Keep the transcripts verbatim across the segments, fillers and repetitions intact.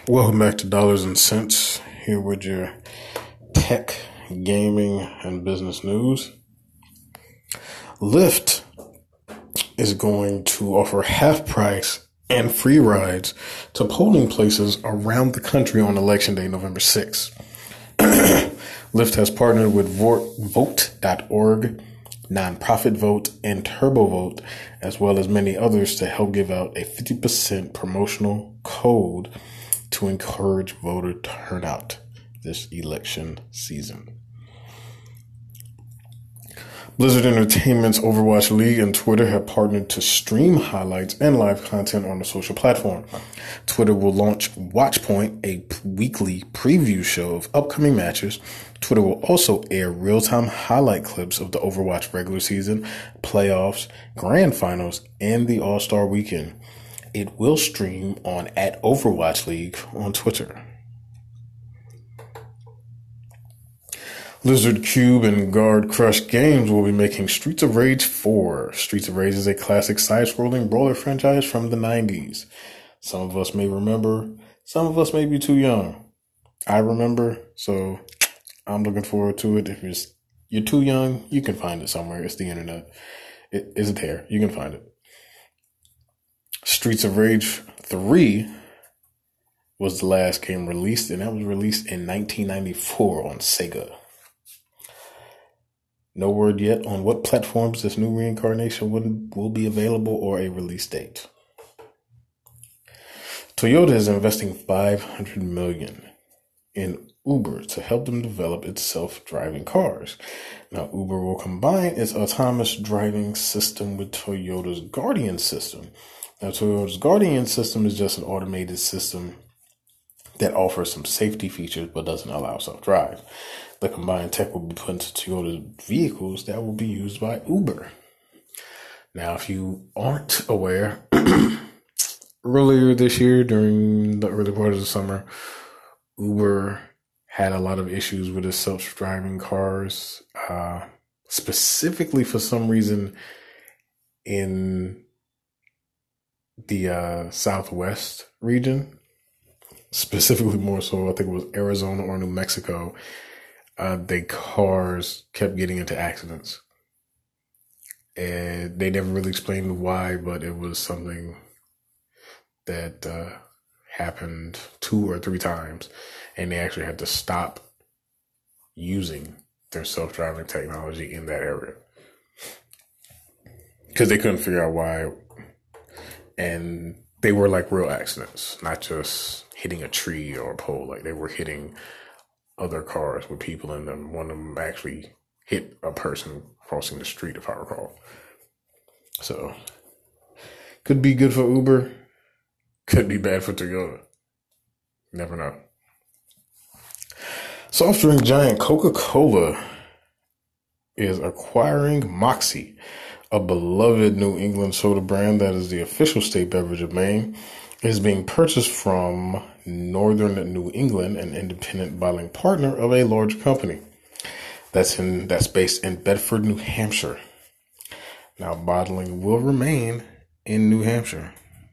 Welcome back to Dollars and Cents, here with your tech, gaming, and business news. Lyft is going to offer half price and free rides to polling places around the country on Election Day, November sixth. Lyft has partnered with vote dot org, Nonprofit Vote, and TurboVote, as well as many others, to help give out a fifty percent promotional code to encourage voter turnout this election season. Blizzard Entertainment's Overwatch League and Twitter have partnered to stream highlights and live content on the social platform. Twitter will launch Watchpoint, a weekly preview show of upcoming matches. Twitter will also air real-time highlight clips of the Overwatch regular season, playoffs, grand finals, and the All-Star weekend. It will stream on at Overwatch League on Twitter. Lizard Cube and Guard Crush Games will be making Streets of Rage four. Streets of Rage is a classic side-scrolling brawler franchise from the nineties. Some of us may remember, some of us may be too young. I remember, so I'm looking forward to it. If you're, you're too young, you can find it somewhere. It's the internet. It is there. You can find it. Streets of Rage three was the last game released, and that was released in nineteen ninety-four on Sega. No word yet on what platforms this new reincarnation will, will be available or a release date. Toyota is investing five hundred million dollars in Uber to help them develop its self-driving cars. Now, Uber will combine its autonomous driving system with Toyota's Guardian system. Now, Toyota's Guardian system is just an automated system that offers some safety features but doesn't allow self-drive. The combined tech will be put into Toyota vehicles that will be used by Uber. Now, if you aren't aware, earlier this year, during the early part of the summer, Uber had a lot of issues with its self-driving cars, uh, specifically for some reason in the uh, Southwest region, specifically more so, I think it was Arizona or New Mexico. Uh, the cars kept getting into accidents, and they never really explained why, but it was something that uh, happened two or three times, and they actually had to stop using their self-driving technology in that area because they couldn't figure out why. And they were like real accidents, not just hitting a tree or a pole. Like, they were hitting other cars with people in them. One of them actually hit a person crossing the street, if I recall. So, could be good for Uber. Could be bad for Toyota. Never know. Soft drink giant Coca-Cola is acquiring Moxie, a beloved New England soda brand that is the official state beverage of Maine. It is being purchased from Northern New England, an independent bottling partner of a large company that's in that's based in Bedford, New Hampshire. Now, bottling will remain in New Hampshire.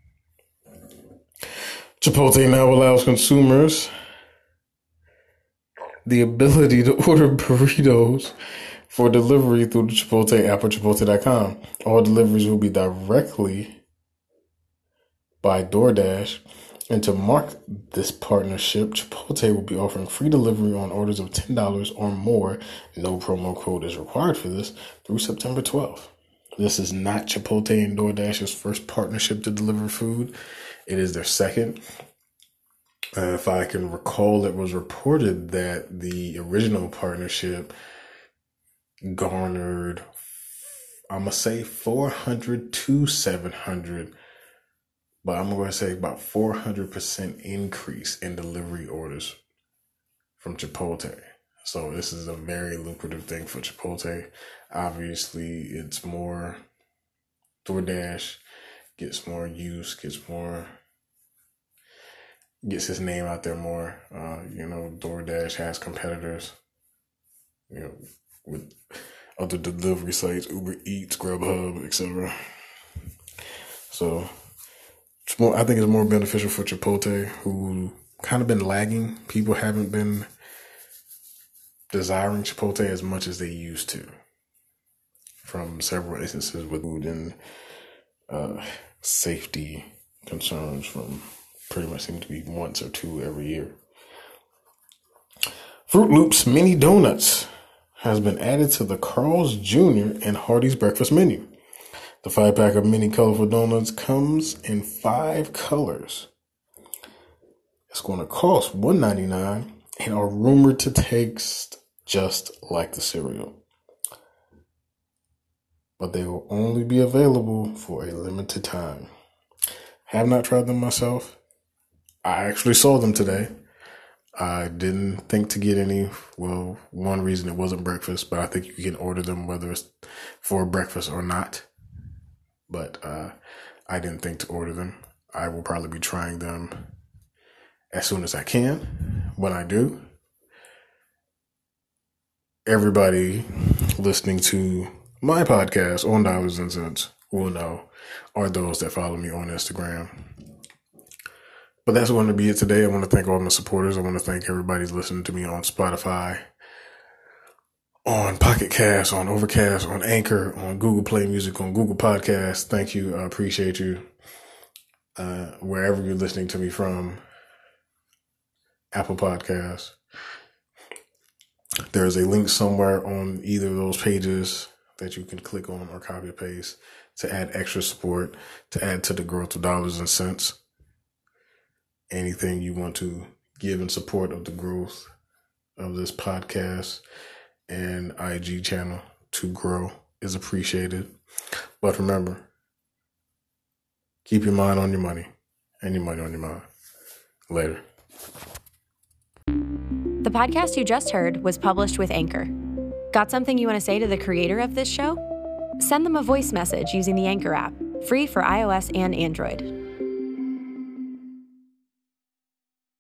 Chipotle now allows consumers the ability to order burritos for delivery through the Chipotle app or chipotle dot com. All deliveries will be directly by DoorDash. And to mark this partnership, Chipotle will be offering free delivery on orders of ten dollars or more. No promo code is required for this through September twelfth. This is not Chipotle and DoorDash's first partnership to deliver food. It is their second. Uh, if I can recall, it was reported that the original partnership garnered, I'm going to say four hundred to seven hundred, but I'm going to say about four hundred percent increase in delivery orders from Chipotle. So this is a very lucrative thing for Chipotle. Obviously, it's more, DoorDash gets more use, gets more, gets his name out there more. Uh, you know, DoorDash has competitors, you know, with other delivery sites, Uber Eats, Grubhub, et cetera. So it's more, I think it's more beneficial for Chipotle, who kind of been lagging. People haven't been desiring Chipotle as much as they used to, from several instances with food and uh, safety concerns from pretty much seem to be once or two every year. Fruit Loops Mini Donuts has been added to the Carl's Junior and Hardee's breakfast menu. The five pack of mini colorful donuts comes in five colors. It's going to cost one ninety-nine and are rumored to taste just like the cereal. But they will only be available for a limited time. Have not tried them myself. I actually saw them today. I didn't think to get any. Well, one reason it wasn't breakfast, but I think you can order them whether it's for breakfast or not. But uh, I didn't think to order them. I will probably be trying them as soon as I can. When I do, everybody listening to my podcast on Dollars and Cents will know, or those that follow me on Instagram. But that's going to be it today. I want to thank all my supporters. I want to thank everybody who's listening to me on Spotify, on Pocket Cast, on Overcast, on Anchor, on Google Play Music, on Google Podcasts. Thank you. I appreciate you. Uh, wherever you're listening to me from, Apple Podcasts. There's a link somewhere on either of those pages that you can click on or copy and paste to add extra support, to add to the growth of Dollars and Cents. Anything you want to give in support of the growth of this podcast and I G channel to grow is appreciated. But remember, keep your mind on your money and your money on your mind. Later. The podcast you just heard was published with Anchor. Got something you want to say to the creator of this show? Send them a voice message using the Anchor app, free for iOS and Android.